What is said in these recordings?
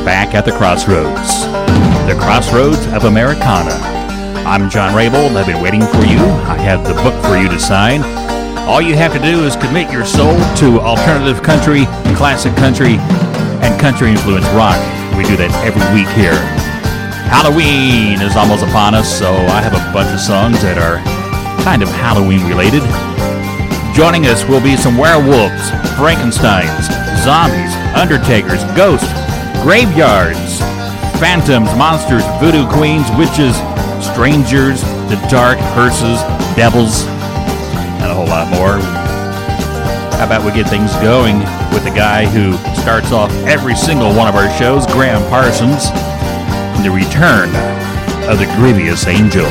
back at the Crossroads. The Crossroads of Americana. I'm John Raybould. I've been waiting for you. I have the book for you to sign. All you have to do is commit your soul to alternative country, classic country, and country-influenced rock. We do that every week here. Halloween is almost upon us, so I have a bunch of songs that are kind of Halloween-related. Joining us will be some werewolves, Frankensteins, zombies, undertakers, ghosts, graveyards, phantoms, monsters, voodoo queens, witches, strangers, the dark, hearses, devils, and a whole lot more. How about we get things going with the guy who starts off every single one of our shows, Graham Parsons, and the return of the Grievous Angel.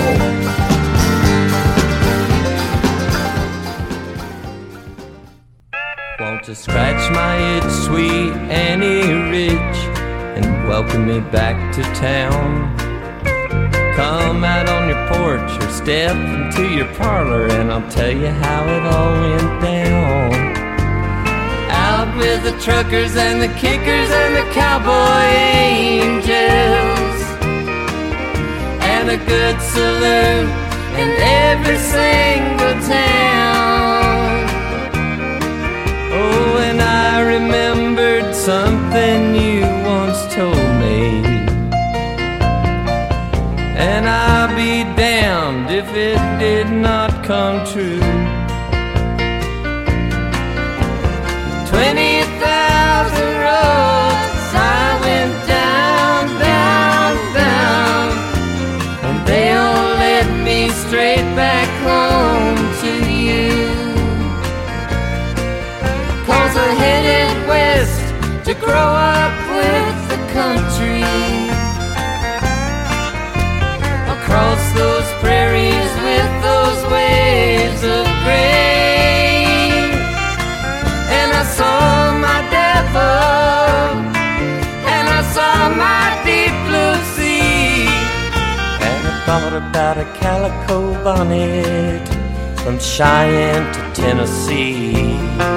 Want to scratch my itch, sweet Annie Ridge, and welcome me back to town. Come out on your porch or step into your parlor, and I'll tell you how it all went down. Out with the truckers and the kickers and the cowboy angels, and a good saloon in every single town. Oh, and I remembered something you once told me, and I'll be damned if it did not come true. 20,000 roads I went down, down, down, and they all led me straight back home to you. 'Cause I headed west to grow up with the country, across those prairies with those waves of grain. And I saw my devil, and I saw my deep blue sea, and I thought about a calico bonnet from Cheyenne to Tennessee.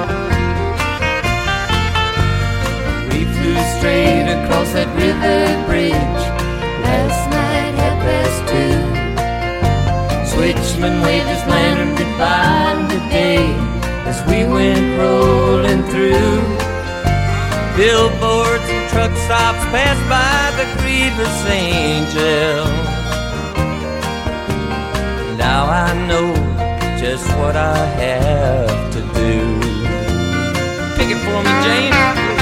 We flew straight across that river bridge last night, 2. Switchman waved his lantern goodbye today as we went rolling through. Billboards and truck stops passed by the Grievous Angel. Now I know just what I have to do. Pick it for me, James.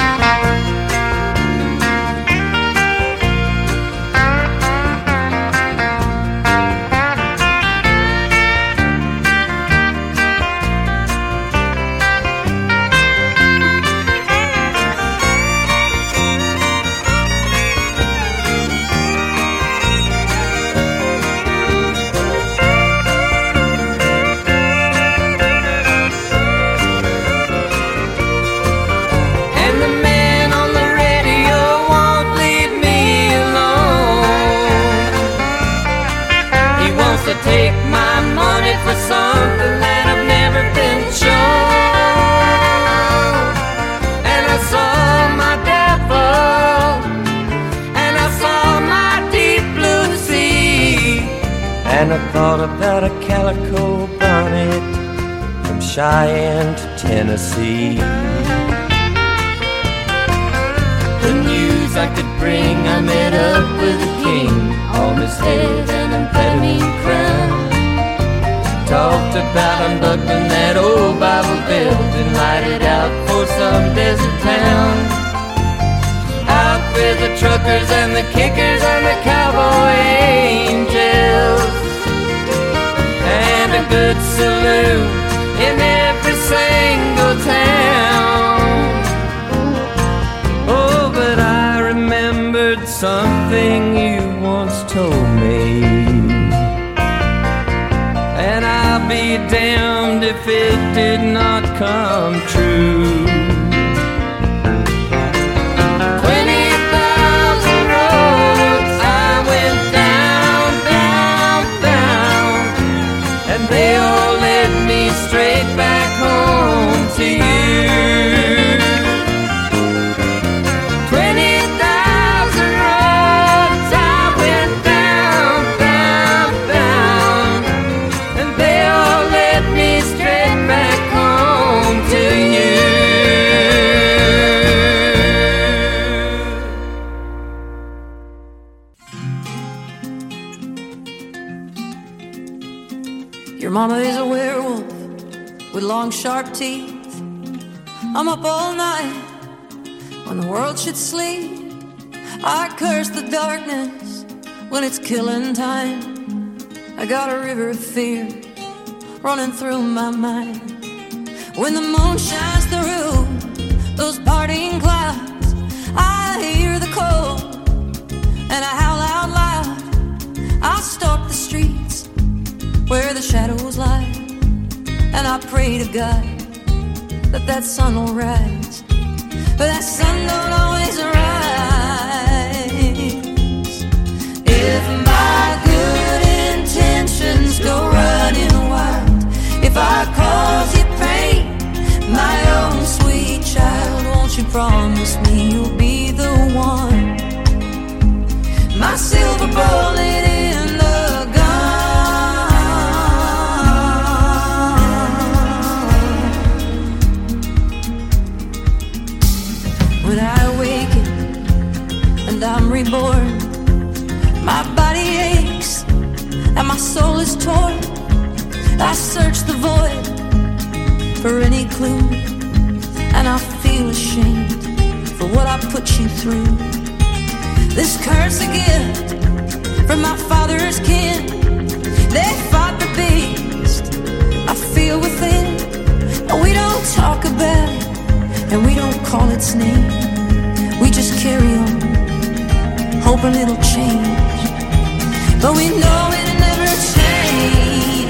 Take my money for something that I've never been shown. And I saw my devil, and I saw my deep blue sea, and I thought about a calico bonnet from Cheyenne to Tennessee. The news I could bring, I met up with a king on his head and amphetamine crown. Talked about unbuckling that old Bible belt and light it out for some desert town. Out with the truckers and the kickers and the cowboy angels, and a good saloon in every single town. Oh, but I remembered something you once told me, and I'll be damned if it did not come true. 20,000 roads I went down, down, down, and they all led me straight back home to you. 20,000 long sharp teeth. I'm up all night when the world should sleep. I curse the darkness when it's killing time. I got a river of fear running through my mind. When the moon shines through those parting clouds, I hear the cold and I howl out loud. I stalk the streets where the shadows lie, and I pray to God that that sun will rise. But that sun don't always rise. If my good intentions go running wild, if I cause you pain, my own sweet child, won't you promise me you'll be the one, my silver bullet in the gun. When I awaken and I'm reborn, my body aches and my soul is torn. I search the void for any clue, and I feel ashamed for what I put you through. This curse a gift from my father's kin. They fought the beast I feel within, but we don't talk about it and we don't call its name. We just carry on, hoping it'll change, but we know it'll never change.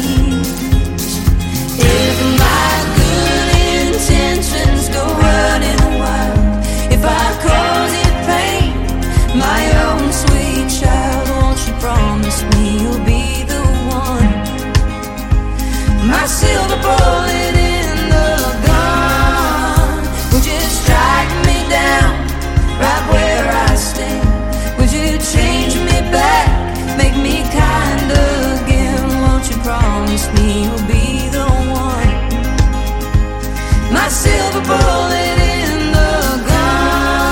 If my good intentions go running wild, if I cause you pain, my own sweet child, won't you promise me you'll be the one, my silver bullet in the gun? Would you strike me down right where I stand? Would you change me back, make me kind again? Won't you promise me you'll be the one, my silver bullet in the gun?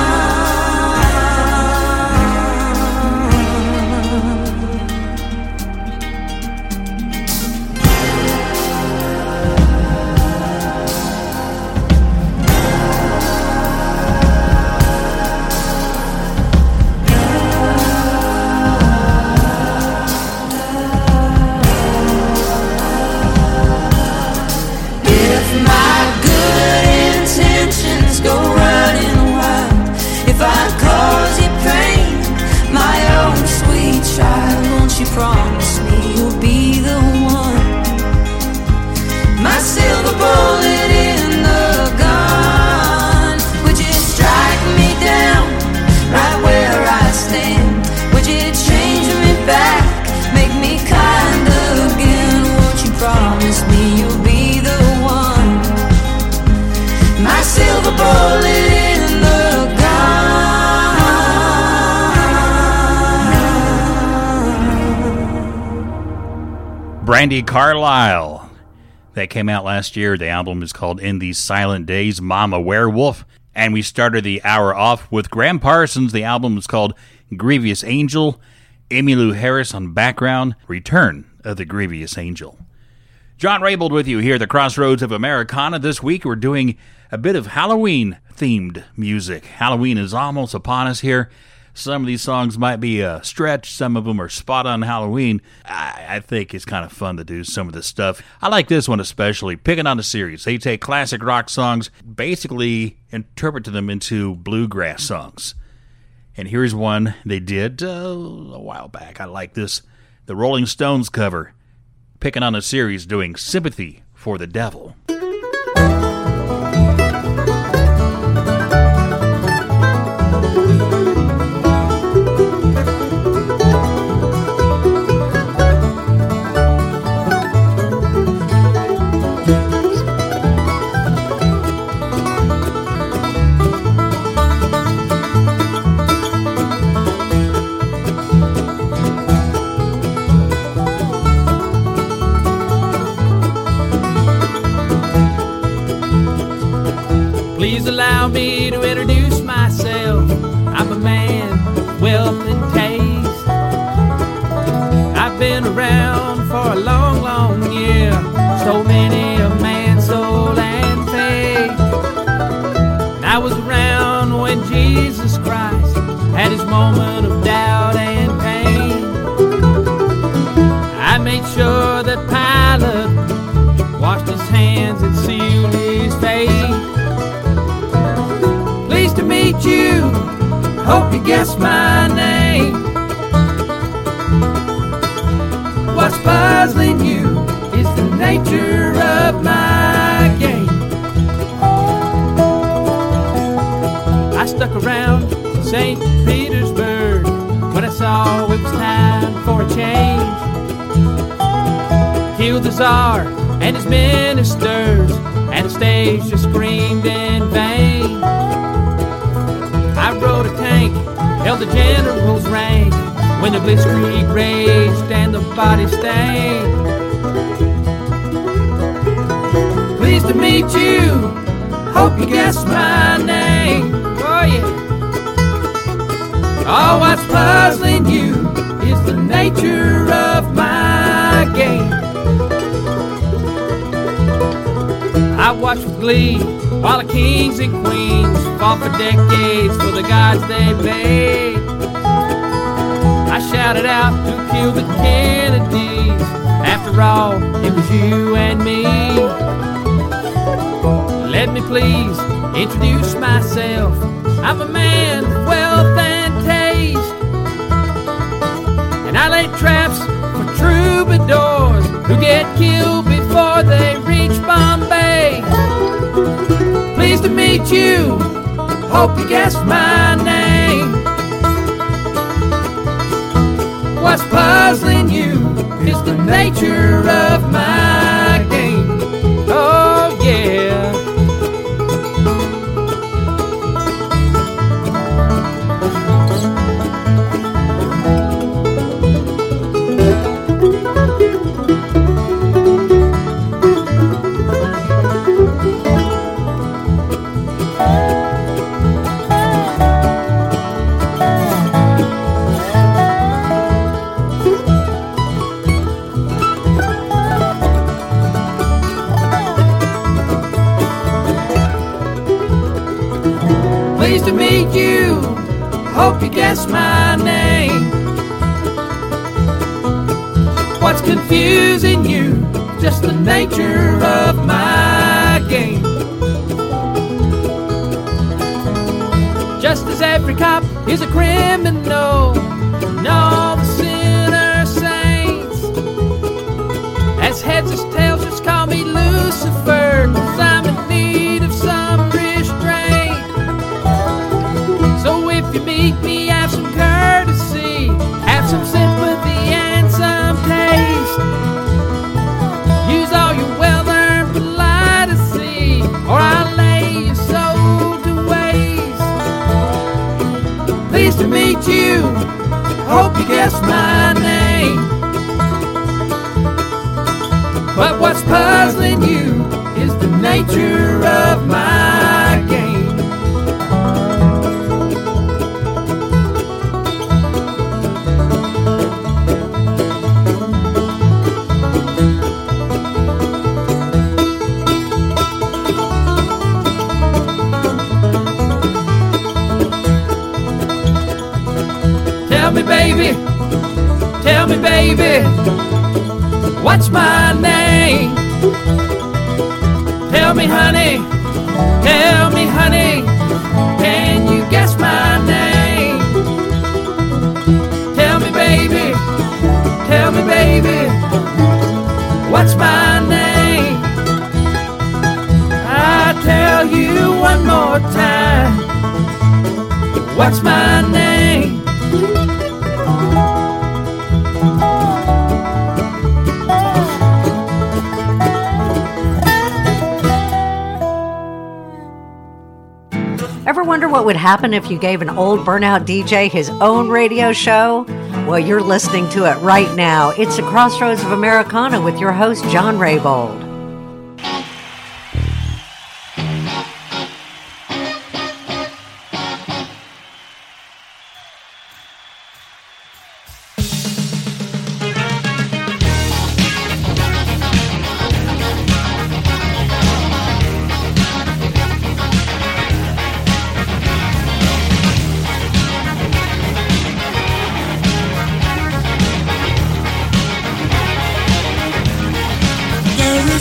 Go running wild, if I cause you pain, my own sweet child, won't you promise me you'll be the one, my silver bullet in the gun? Would you strike me down right where I stand? Would you change me back, make me kind again? Won't you promise me you'll be the one, my silver bullet in the gun? Brandi Carlile. That came out last year. The album is called In These Silent Days, Mama Werewolf. And we started the hour off with Graham Parsons. The album is called Grievous Angel. Emmylou Harris on background, Return of the Grievous Angel. John Raybould with you here at the Crossroads of Americana. This week we're doing a bit of Halloween-themed music. Halloween is almost upon us here. Some of these songs might be a stretch. Some of them are spot on Halloween. I think it's kind of fun to do some of this stuff. I like this one especially, Picking on a Series. They take classic rock songs, basically interpret them into bluegrass songs. And here's one they did a while back. I like this. The Rolling Stones cover, Picking on a Series, doing Sympathy for the Devil. Please allow me to introduce myself. I'm a man of wealth and taste. I've been around for a long, long year. So many a man guess my name. What's puzzling you is the nature of my game. I stuck around St. Petersburg when I saw it was time for a change. Killed the Tsar and his ministers, and the stage just screamed in vain. I rode a tank, held the general's rank, when the blitzkrieg raged and the body stained. Pleased to meet you, hope you guessed my name. Oh yeah. Oh, what's puzzling you is the nature of my game. I watched with glee while the kings and queens fought for decades for the gods they made. I shouted out, who killed the Kennedys? After all, it was you and me. Let me please introduce myself. I'm a man of wealth and taste, and I lay traps for troubadours who get killed before they reach Bombay. Pleased to meet you, hope you guessed my name. What's puzzling you is the nature of my game. Oh yeah. Pleased to meet you, hope you guessed my name. What's confusing you, just the nature of my game. Just as every cop is a criminal, and all the sinner saints, as heads as tails, just call me Lucifer, 'cause I'm in need of some restraint. So if you meet me, have some courtesy, have some sympathy and some taste. Use all your well-earned politely, or I'll lay your soul to waste. Pleased to meet you, hope you guessed my name. But what's puzzling you is the nature of my game. Tell me baby, what's my name? Tell me honey, can you guess my name? Tell me baby, what's my name? I tell you one more time, what's my name? Ever wonder what would happen if you gave an old burnout DJ his own radio show? Well, you're listening to it right now. It's the Crossroads of Americana with your host, John Raybould. There is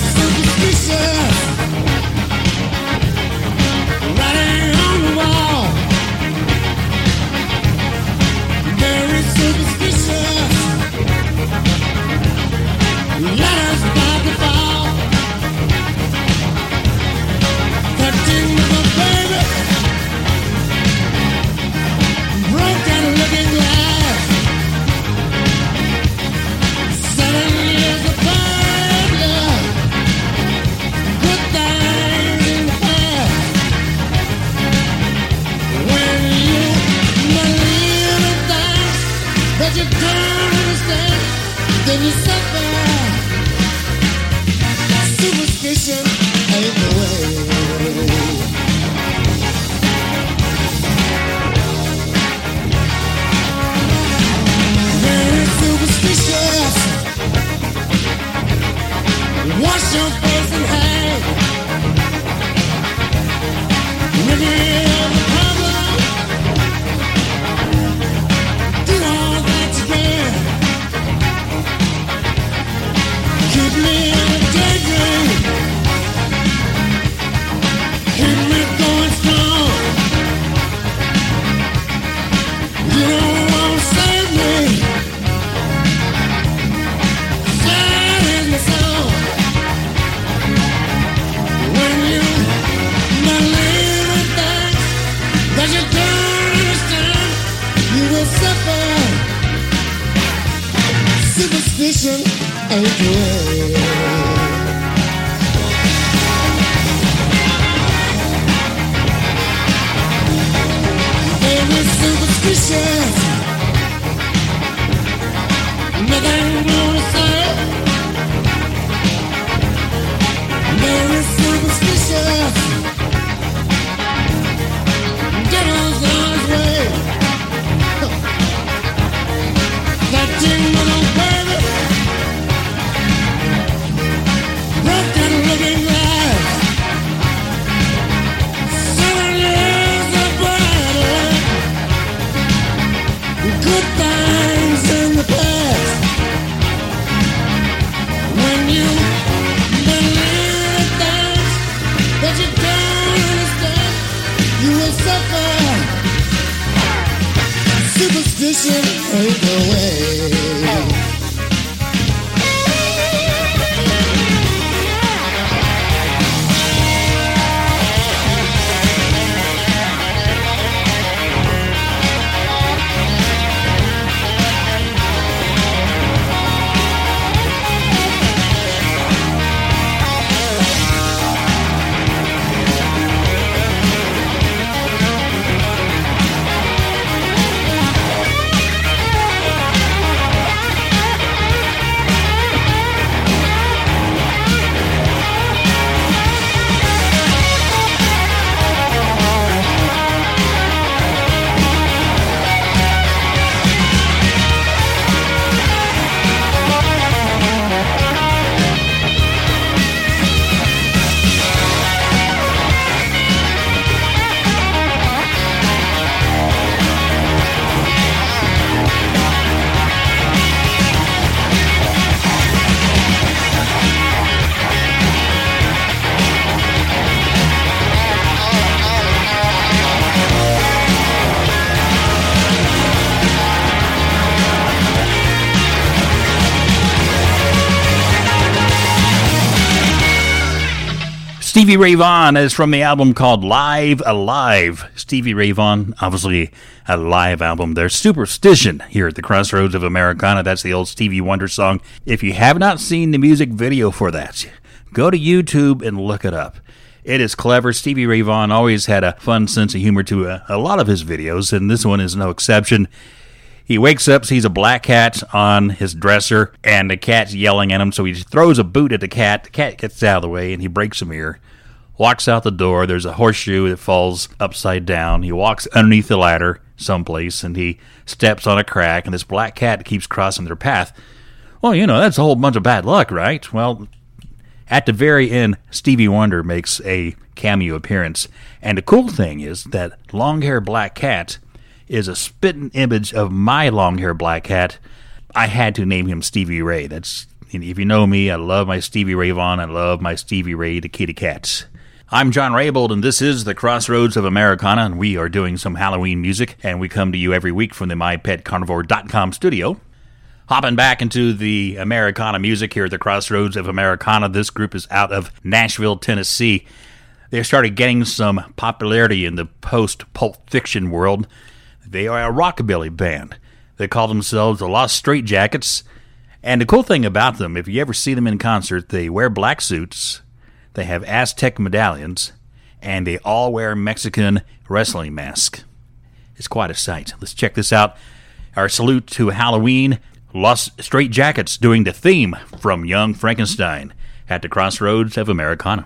Stevie Ray Vaughan is from the album called Live Alive. Stevie Ray Vaughan, obviously a live album. There's Superstition here at the Crossroads of Americana. That's the old Stevie Wonder song. If you have not seen the music video for that, go to YouTube and look it up. It is clever. Stevie Ray Vaughan always had a fun sense of humor to a lot of his videos, and this one is no exception. He wakes up, sees a black cat on his dresser, and the cat's yelling at him, so he throws a boot at the cat. The cat gets out of the way, and he breaks a mirror. Walks out the door. There's a horseshoe that falls upside down. He walks underneath the ladder someplace, and he steps on a crack, and this black cat keeps crossing their path. Well, that's a whole bunch of bad luck, right? Well, at the very end, Stevie Wonder makes a cameo appearance, and the cool thing is that long-haired black cat is a spitting image of my long-haired black cat. I had to name him Stevie Ray. If you know me, I love my Stevie Ray Vaughan. I love my Stevie Ray the kitty cat. I'm John Raybould, and this is the Crossroads of Americana, and we are doing some Halloween music, and we come to you every week from the MyPetCarnivore.com studio. Hopping back into the Americana music here at the Crossroads of Americana, this group is out of Nashville, Tennessee. They started getting some popularity in the post-Pulp Fiction world. They are a rockabilly band. They call themselves the Los Straitjackets. And the cool thing about them, if you ever see them in concert, they wear black suits, they have Aztec medallions, and they all wear Mexican wrestling masks. It's quite a sight. Let's check this out. Our salute to Halloween, Los Straitjackets doing the theme from Young Frankenstein at the Crossroads of Americana.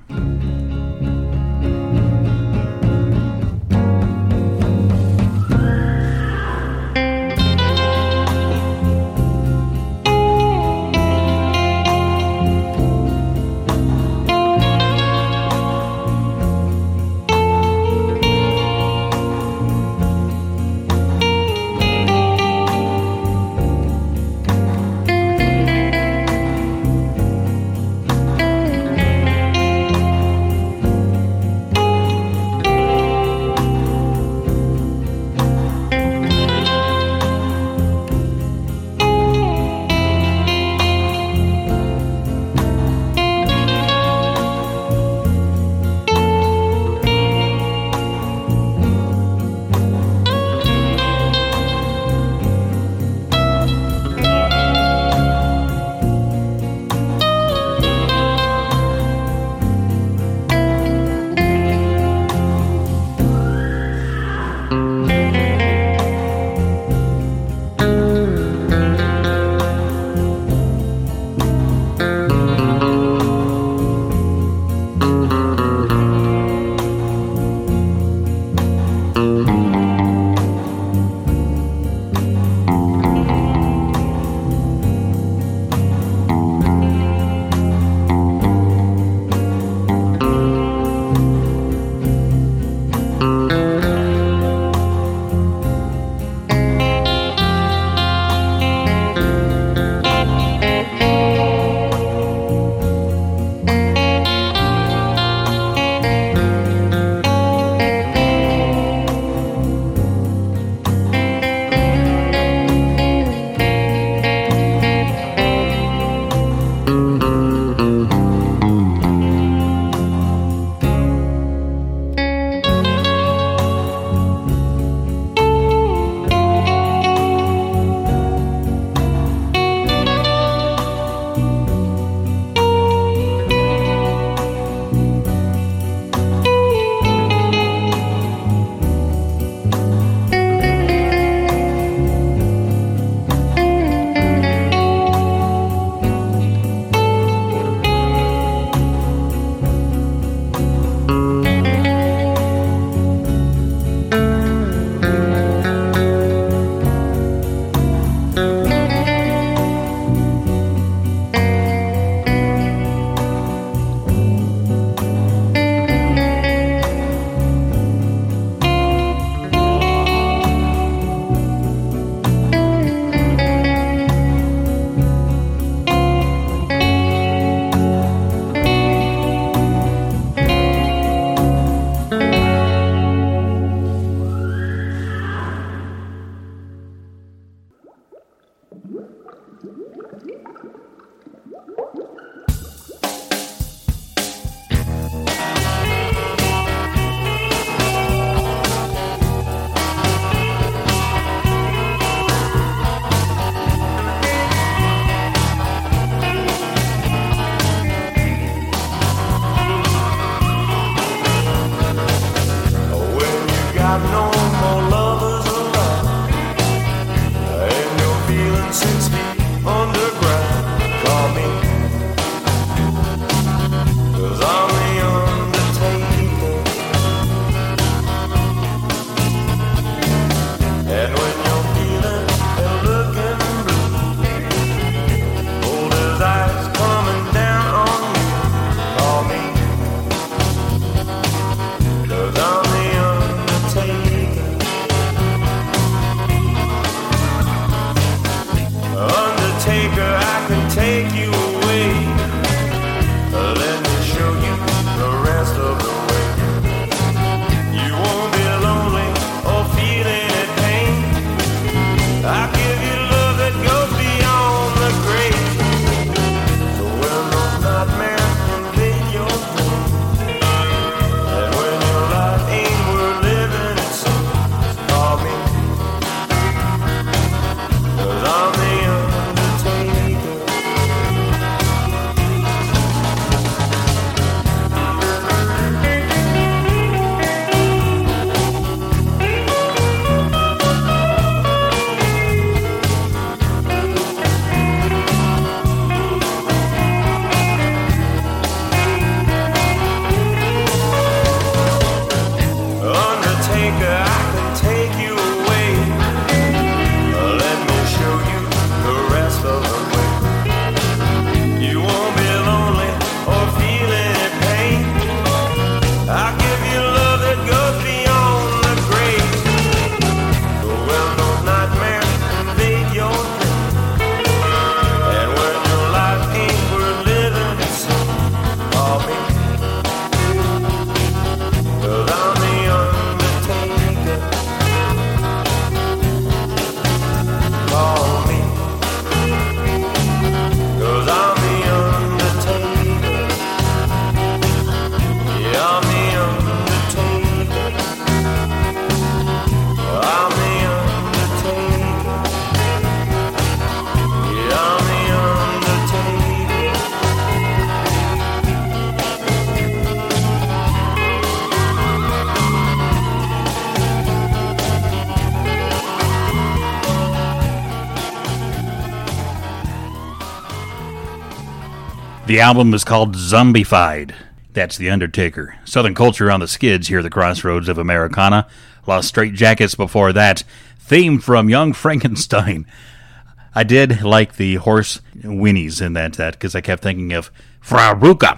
The album is called Zombified. That's The Undertaker. Southern Culture on the Skids here at the Crossroads of Americana. Los Straitjackets before that. Theme from Young Frankenstein. I did like the horse whinnies in that because I kept thinking of Fraruca.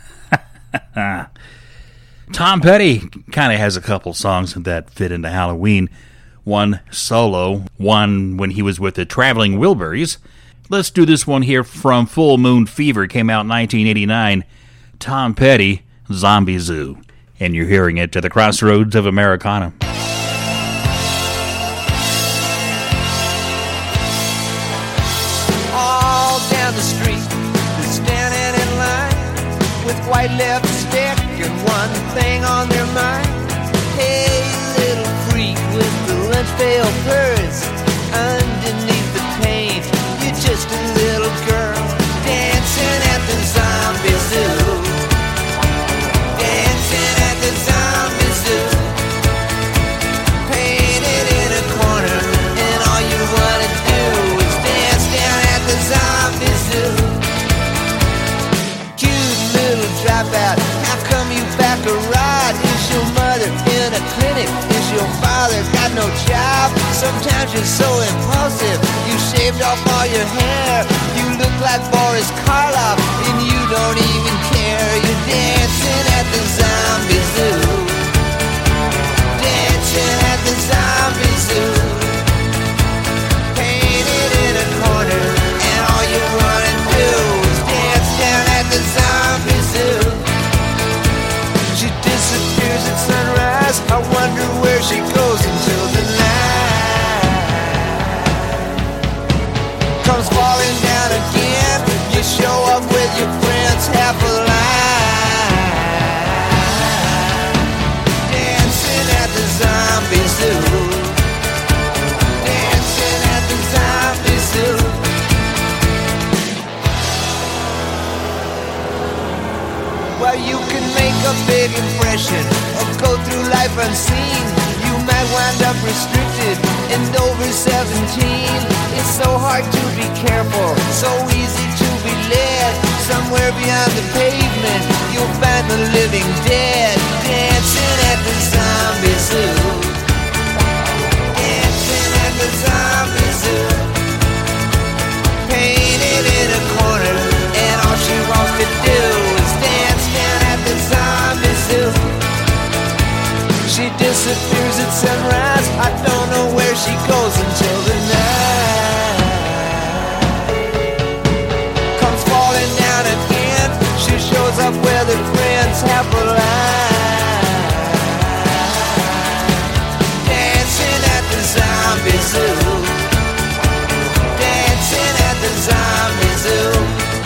Tom Petty kind of has a couple songs that fit into Halloween. One solo, one when he was with the Traveling Wilburys. Let's do this one here from Full Moon Fever. Came out in 1989. Tom Petty, Zombie Zoo. And you're hearing it to the Crossroads of Americana. All down the street, they're standing in line with white lipstick and one thing on their mind. Hey, little freak with the lunch pail purse, underneath the paint, you're just a little girl dancing at the zombie zoo. Dancing at the zombie zoo. Painted in a corner, and all you wanna do is dance down at the zombie zoo. Cute little dropout, how come you back a ride? Is your mother in a clinic? Is your father got no job? Sometimes you're so impulsive, you shaved off all your hair. You look like Boris Karloff, and you don't even care. You're dancing at the zombie zoo. Dancing at the zombie zoo. Painted in a corner, and all you wanna do is dance down at the zombie zoo. She disappears at sunrise, I wonder where she goes until the night comes falling down again. You show up with your friends, half alive, dancing at the zombie zoo. Dancing at the zombie zoo. Well, you can make a big impression or go through life unseen. You might wind up restricted and over 17. It's so hard to be careful, so easy to be led. Somewhere beyond the pavement, you'll find the living dead. Dancing at the zombie zoo. Dancing at the zombie zoo. Painted in a corner, and all she wants to do is dance down at the zombie zoo. She disappears at sunrise, I don't know where she goes until the night comes falling down again. She shows up with her friends, half alive, dancing at the zombie zoo. Dancing at the zombie zoo.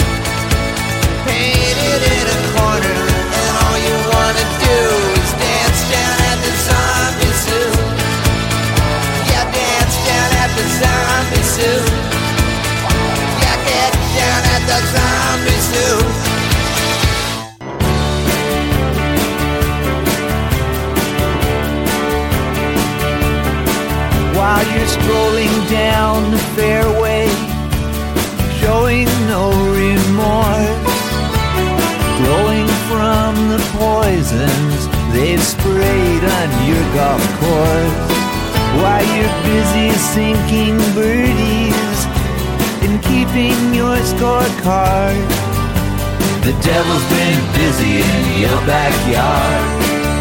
Painted in a corner, and all you wanna do is dance down at the zombie zoo. Yeah, dance down at the zombie zoo. Yeah, get down at the zombie zoo. While you're strolling down the fairway, showing no remorse, glowing from the poisons they've sprayed on your golf course. While you're busy sinking birdies and keeping your scorecard, the devil's been busy in your backyard.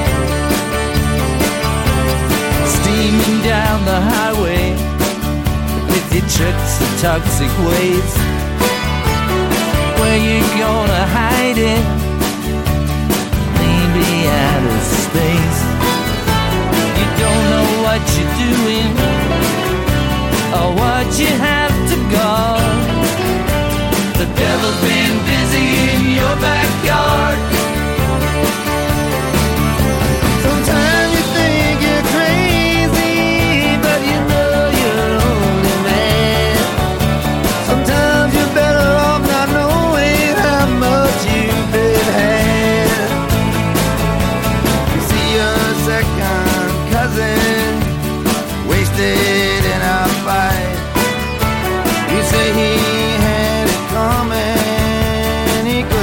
Steaming down the highway with your tricks and toxic ways. Where you gonna hide it? Maybe outer space. You don't know what you're doing or what you have to guard. The devil's been busy in your backyard. Sometimes you think you're crazy, but you know you're only mad. Sometimes you're better off not knowing how much you've been had. You see your second cousin wasted in a fight. You say he had it coming, he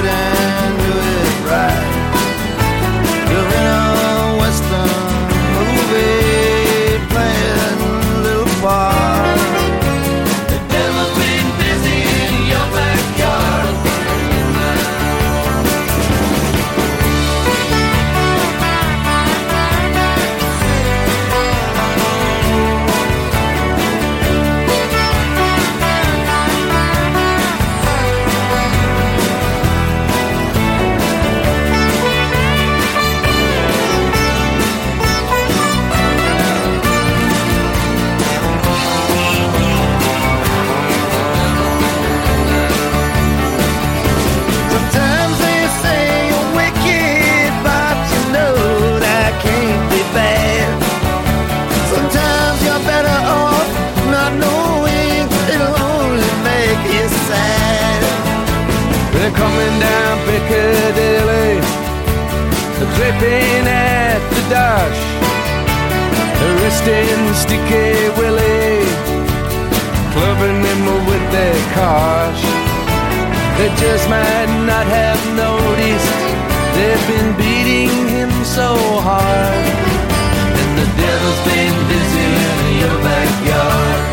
nipping at the dash, arresting Sticky Willie, clubbing him with their cars. They just might not have noticed they've been beating him so hard. And the devil's been busy in your backyard.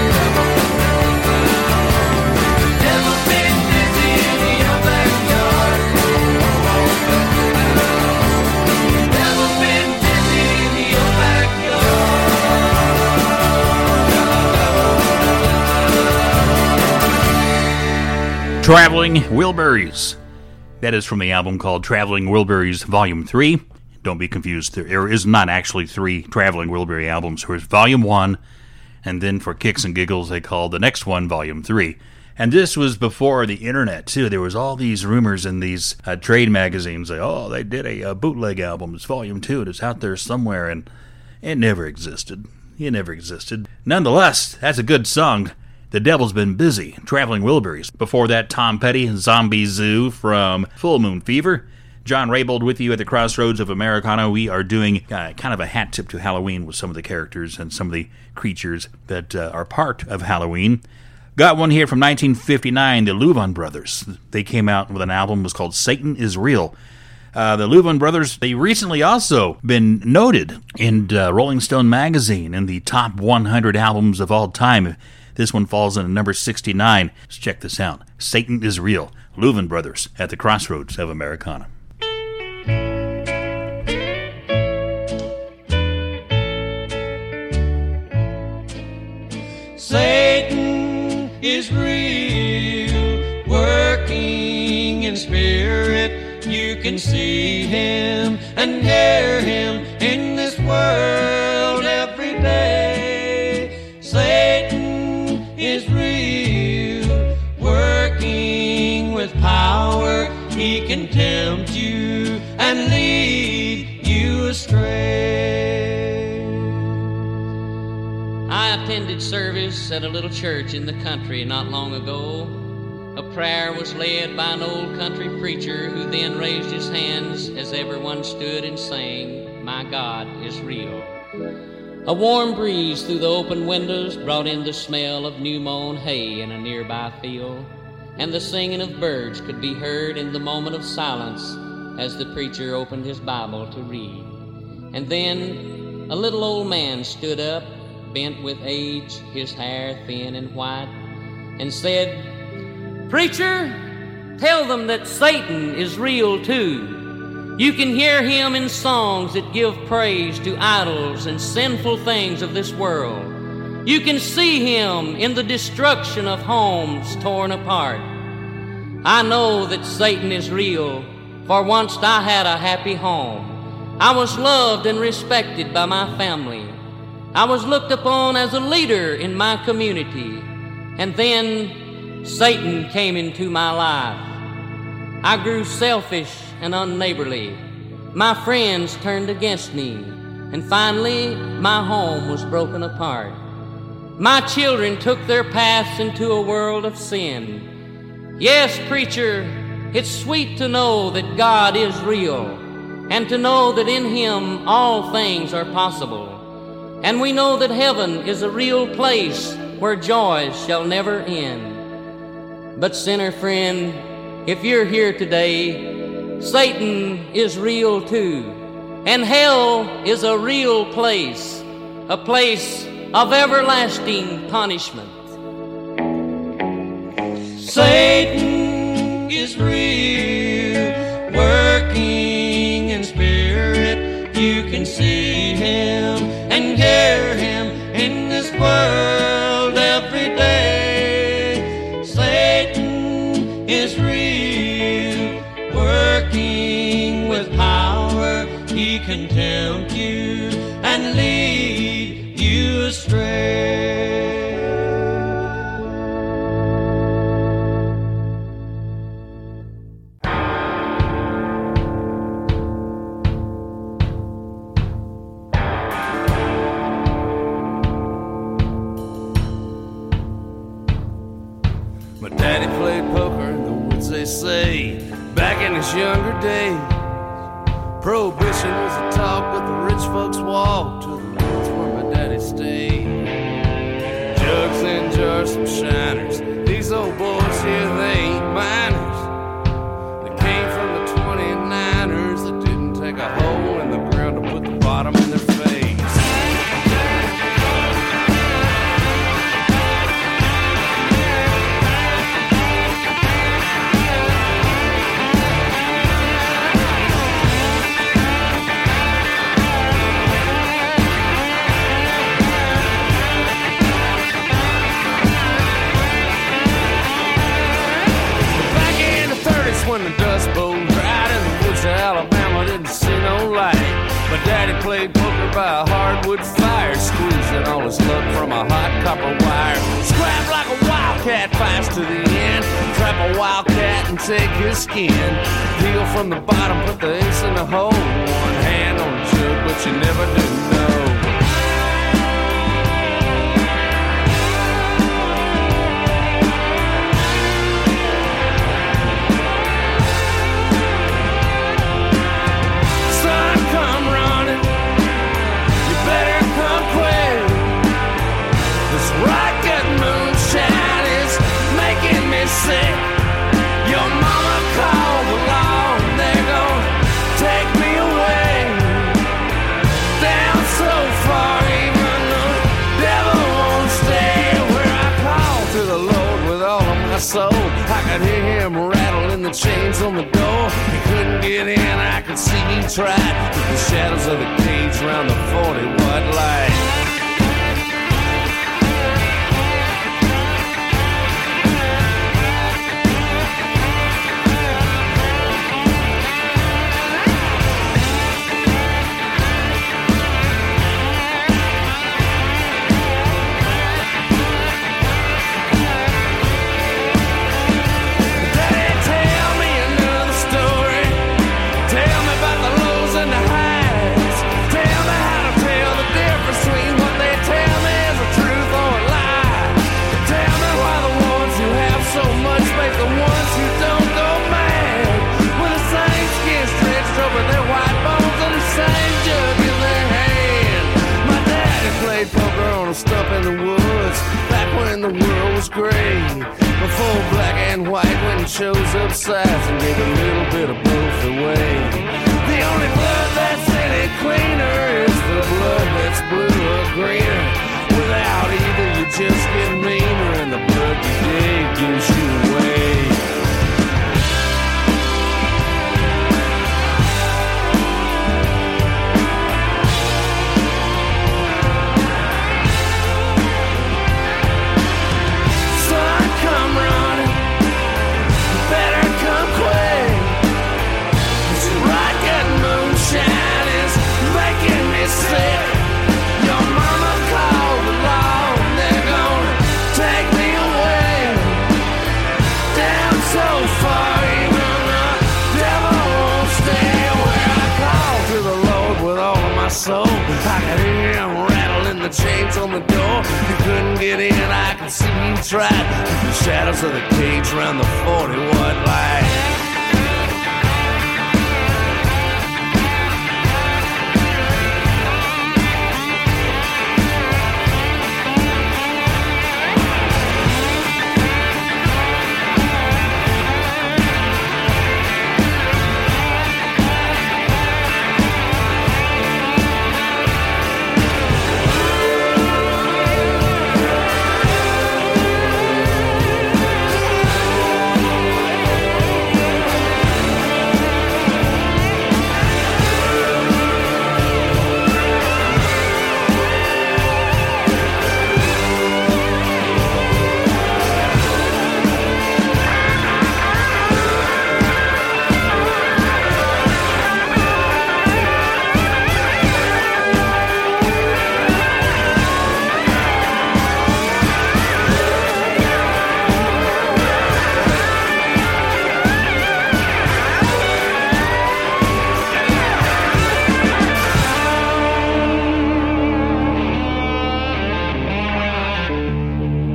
The devil's been busy in your backyard. The devil's been busy in your backyard. Traveling Wilburys. That is from the album called Traveling Wilburys Volume 3. Don't be confused. There is not actually 3 Traveling Wilbury albums. There is Volume 1, and then for kicks and giggles, they called the next one Volume 3. And this was before the internet, too. There was all these rumors in these trade magazines. Like, oh, they did a bootleg album. It's Volume 2. It's out there somewhere, and it never existed. It never existed. Nonetheless, that's a good song. The Devil's Been Busy, Traveling Wilburys. Before that, Tom Petty, Zombie Zoo from Full Moon Fever. John Raybould with you at the Crossroads of Americana. We are doing kind of a hat tip to Halloween with some of the characters and some of the creatures that are part of Halloween. Got one here from 1959, the Louvin Brothers. They came out with an album that was called Satan is Real. The Louvin Brothers, they recently also been noted in Rolling Stone magazine in the top 100 albums of all time. This one falls in number 69. Let's check this out. Satan is Real. Louvin Brothers at the Crossroads of Americana. Satan is real, working in spirit. You can see him and hear him in this world every day. Satan is real, working with power. He can tempt you and lead you astray. I attended service at a little church in the country not long ago. A prayer was led by an old country preacher who then raised his hands as everyone stood and sang, "My God is real." A warm breeze through the open windows brought in the smell of new-mown hay in a nearby field, and the singing of birds could be heard in the moment of silence as the preacher opened his Bible to read. And then a little old man stood up, bent with age, his hair thin and white, and said, "Preacher, tell them that Satan is real too. You can hear him in songs that give praise to idols and sinful things of this world. You can see him in the destruction of homes torn apart. I know that Satan is real, for once I had a happy home. I was loved and respected by my family. I was looked upon as a leader in my community. And then Satan came into my life. I grew selfish and unneighborly. My friends turned against me. And finally, my home was broken apart. My children took their paths into a world of sin. Yes, preacher, it's sweet to know that God is real, and to know that in him all things are possible. And we know that heaven is a real place where joys shall never end. But sinner friend, if you're here today, Satan is real too, and hell is a real place, a place of everlasting punishment. Satan is real, working in spirit. You can see him and hear him in this world every day. Satan is real, working with power. He can tempt you and lead you astray. My daddy played poker in the woods, they say, back in his younger days. Prohibition was a talk, but the rich folks walked to the woods where my daddy stayed. Jugs and jars, some shiners. These old boys here, they ain't miners. They came from the 29ers that didn't take a hole in the ground to put the bottom in their face. When the dust bowl dried in the woods of Alabama, didn't see no light. My daddy played poker by a hardwood fire, squeezing all his luck from a hot copper wire. Scrap like a wildcat, fast to the end. Trap a wildcat and take his skin. Peel from the bottom, put the ace in the hole. One hand on the jug, but you never do know. Sick. Your mama called the law, they're gonna take me away. Down so far, even the devil won't stay. Where I call to the Lord with all of my soul, I could hear him rattling the chains on the door. He couldn't get in, I could see he tried. With the shadows of the cage round the 40-watt light. Stump in the woods, back when the world was gray. Before black and white went and chose up sides and gave a little bit of both away. The only blood that's any cleaner is the blood that's blue or greener. Without either you just get meaner, and the blood you dig gives you away. Your mama called the law, they're gonna take me away. Down so far, even the devil won't stay. Where I call to the Lord with all of my soul, I could hear him rattling the chains on the door. You couldn't get in, I could see he tried. The shadows of the cage round the 40-watt light.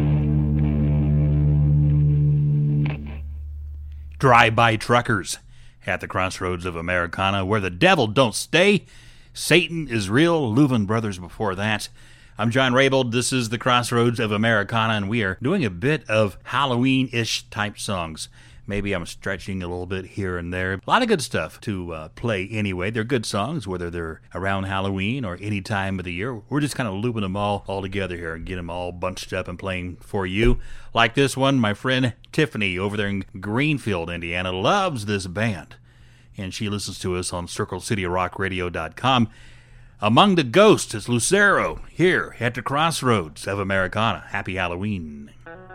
Drive-by truckers, at the Crossroads of Americana, where the devil don't stay. Satan is real. Louvin Brothers before that. I'm John Raybould. This is the Crossroads of Americana, and we are doing a bit of Halloween-ish type songs. Maybe I'm stretching a little bit here and there. A lot of good stuff to play anyway. They're good songs, whether they're around Halloween or any time of the year. We're just kind of looping them all together here and getting them all bunched up and playing for you. Like this one, my friend Tiffany over there in Greenfield, Indiana, loves this band. And she listens to us on CircleCityRockRadio.com. Among the Ghosts is Lucero here at the Crossroads of Americana. Happy Halloween.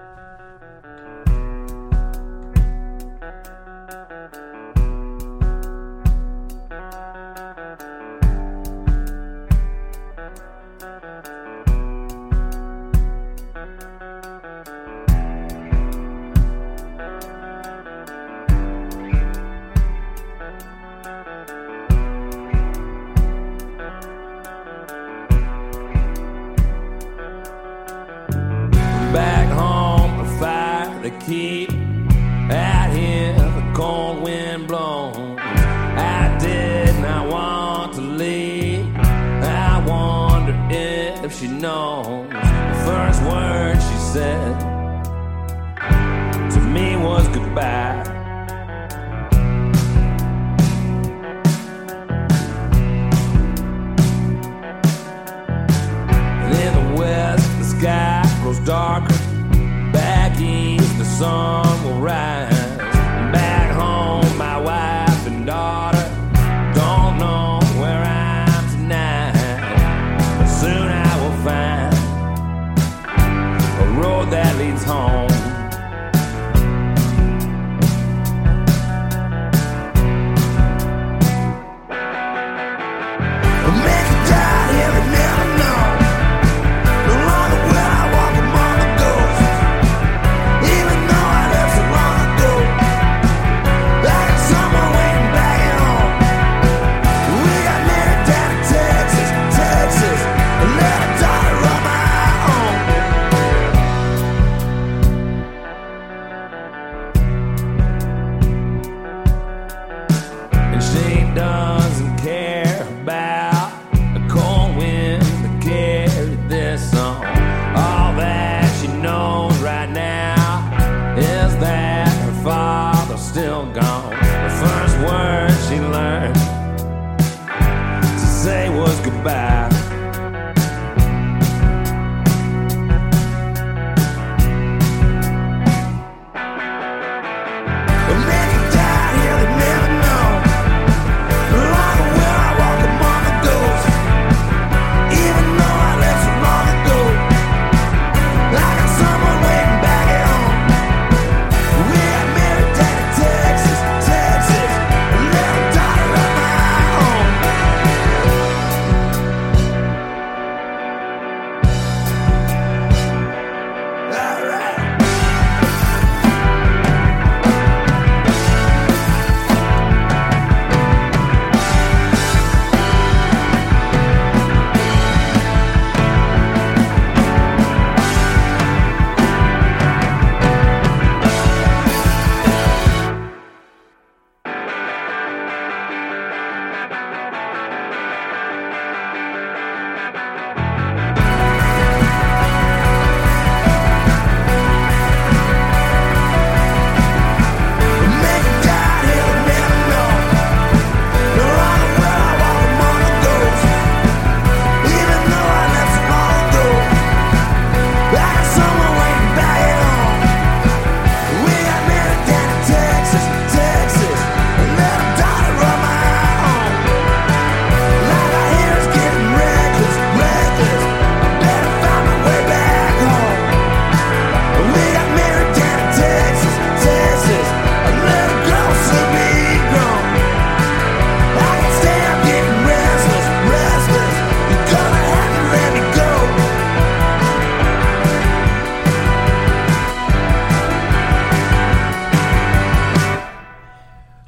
Back home, the fire they keep. Out here, the cold wind blows. I did not want to leave. I wonder if she knows. The first word she said to me was goodbye. And in the west, the sky grows darker. Back east, the sun will rise. Back home, my wife and daughter don't know where I'm tonight. But soon I will find a road that leads home. Even though I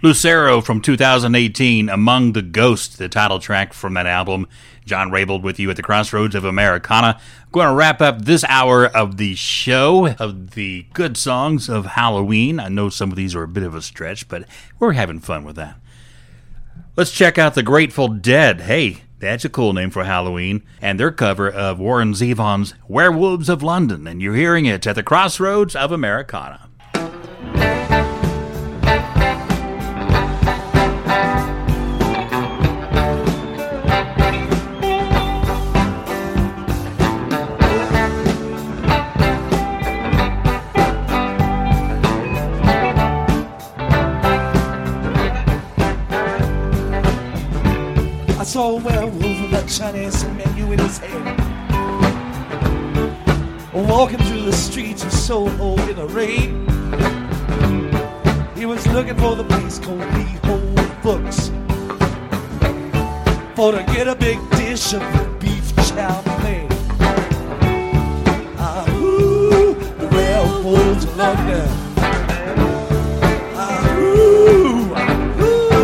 Lucero from 2018, Among the Ghosts, the title track from that album. John Raybould with you at the Crossroads of Americana. I'm going to wrap up this hour of the show, of the good songs of Halloween. I know some of these are a bit of a stretch, but we're having fun with that. Let's check out the Grateful Dead. Hey, that's a cool name for Halloween. And their cover of Warren Zevon's Werewolves of London. And you're hearing it at the Crossroads of Americana. I saw a werewolf with a Chinese menu in his hand, walking through the streets of Soho in the rain. He was looking for the place called Leahold Books, for to get a big dish of beef chow mein. Ah, ooh, the werewolves of London. Ah, ooh, ah,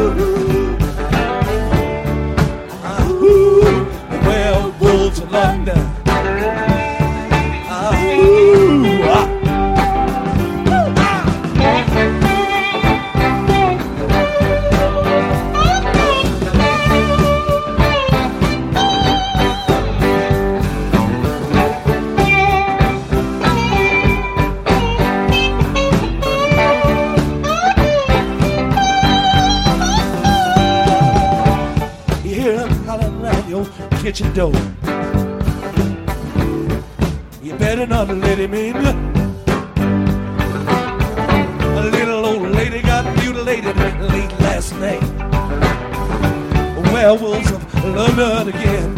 ooh, the werewolves of London. Ah, ooh, ah. Kitchen door. You better not let him in. A little old lady got mutilated late last night. Werewolves of London again.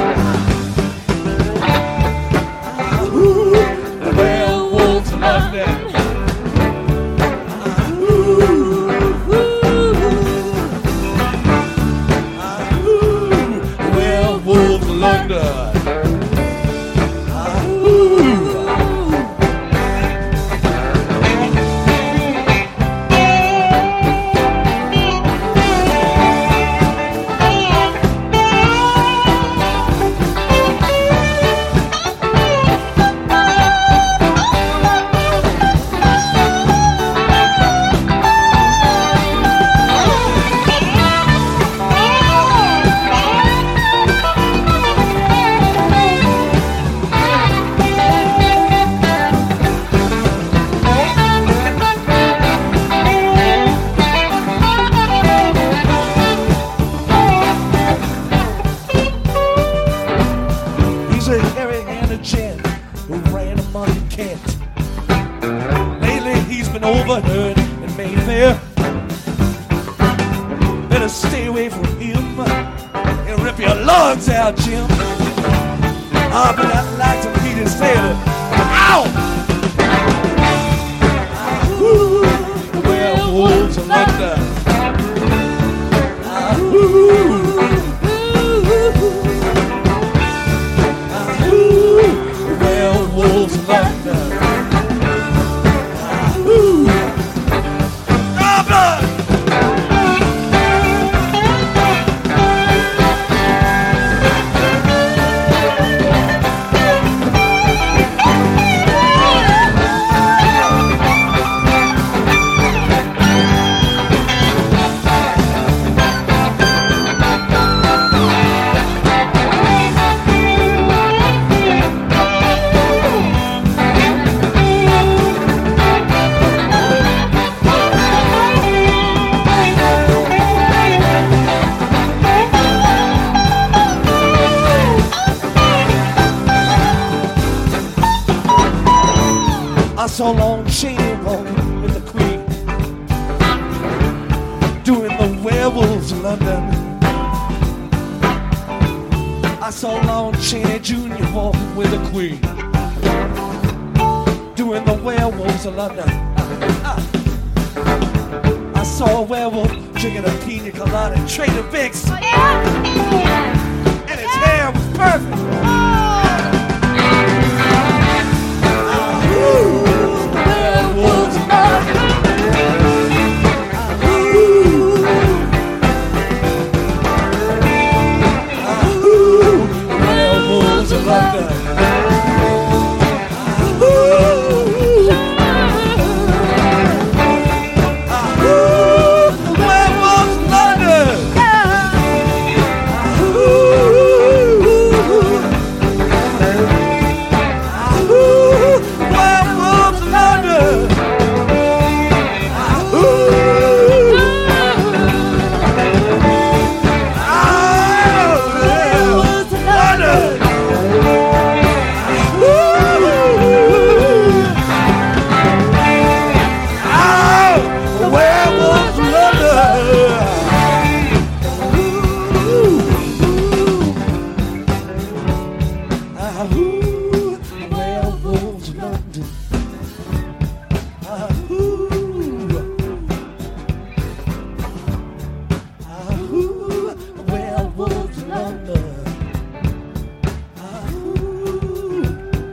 Ooh, werewolves of London. Overheard in Mayfair. Better stay away from him. He'll rip your lungs out, Jim. Ah, but I'd like to meet his sailor. Ow! Ooh, the werewolves of London. The werewolves of London. I saw Long Chain walking with the Queen, doing the werewolves of London. I saw Long Chain Jr. walking with the Queen, doing the werewolves of London. I saw a werewolf drinking a pina colada and Trader Vic's, and his hair was perfect. Werewolves of London. Ahoo, werewolves of London. Ahoo, ahoo, werewolves of London. Ahoo,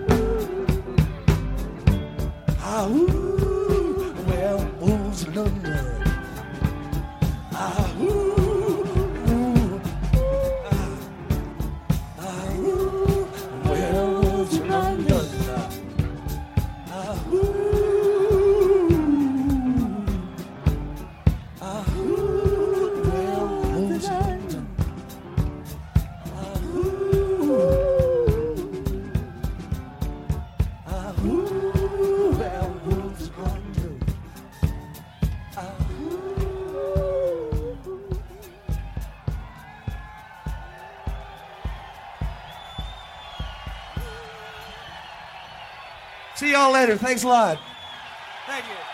ahoo, werewolves of London. Ahoo. See y'all later. Thanks a lot. Thank you.